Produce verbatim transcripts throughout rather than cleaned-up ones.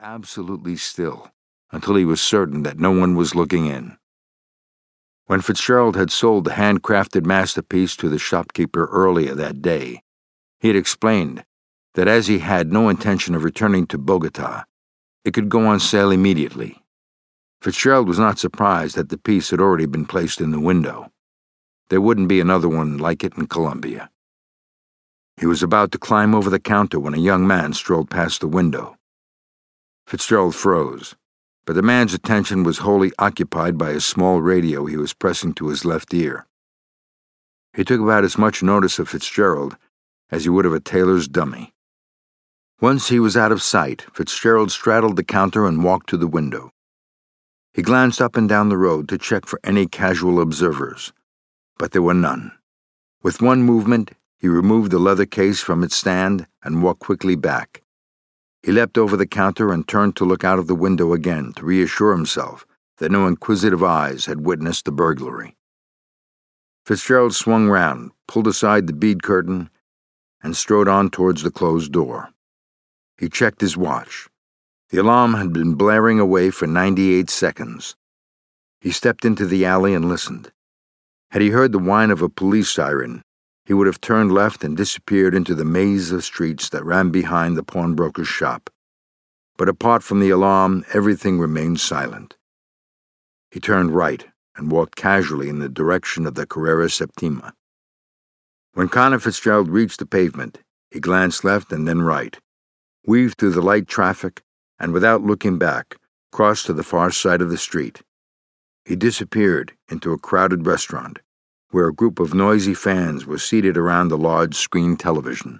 absolutely still until he was certain that no one was looking in. When Fitzgerald had sold the handcrafted masterpiece to the shopkeeper earlier that day, he had explained that as he had no intention of returning to Bogota, it could go on sale immediately. Fitzgerald was not surprised that the piece had already been placed in the window. There wouldn't be another one like it in Colombia. He was about to climb over the counter when a young man strolled past the window. Fitzgerald froze, but the man's attention was wholly occupied by a small radio he was pressing to his left ear. He took about as much notice of Fitzgerald as he would of a tailor's dummy. Once he was out of sight, Fitzgerald straddled the counter and walked to the window. He glanced up and down the road to check for any casual observers, but there were none. With one movement, he removed the leather case from its stand and walked quickly back. He leapt over the counter and turned to look out of the window again to reassure himself that no inquisitive eyes had witnessed the burglary. Fitzgerald swung round, pulled aside the bead curtain, and strode on towards the closed door. He checked his watch. The alarm had been blaring away for ninety-eight seconds. He stepped into the alley and listened. Had he heard the whine of a police siren, he would have turned left and disappeared into the maze of streets that ran behind the pawnbroker's shop. But apart from the alarm, everything remained silent. He turned right and walked casually in the direction of the Carrera Septima. When Connor Fitzgerald reached the pavement, he glanced left and then right, weaved through the light traffic, and without looking back, crossed to the far side of the street. He disappeared into a crowded restaurant, where a group of noisy fans were seated around the large screen television.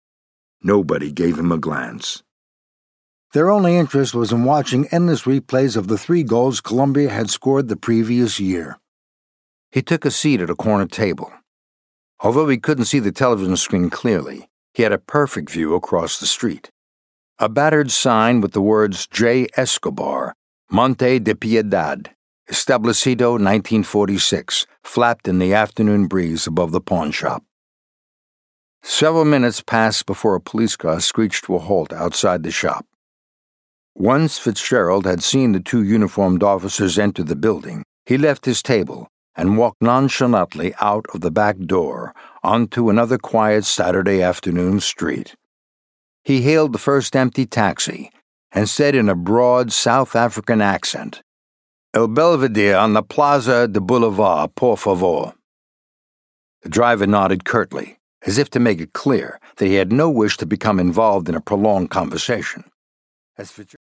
Nobody gave him a glance. Their only interest was in watching endless replays of the three goals Colombia had scored the previous year. He took a seat at a corner table. Although he couldn't see the television screen clearly, he had a perfect view across the street. A battered sign with the words J. Escobar, Monte de Piedad, Establecido nineteen forty-six, flapped in the afternoon breeze above the pawn shop. Several minutes passed before a police car screeched to a halt outside the shop. Once Fitzgerald had seen the two uniformed officers enter the building, he left his table and walked nonchalantly out of the back door onto another quiet Saturday afternoon street. He hailed the first empty taxi and said in a broad South African accent, "El Belvedere on the Plaza de Boulevard, por favor." The driver nodded curtly, as if to make it clear that he had no wish to become involved in a prolonged conversation. As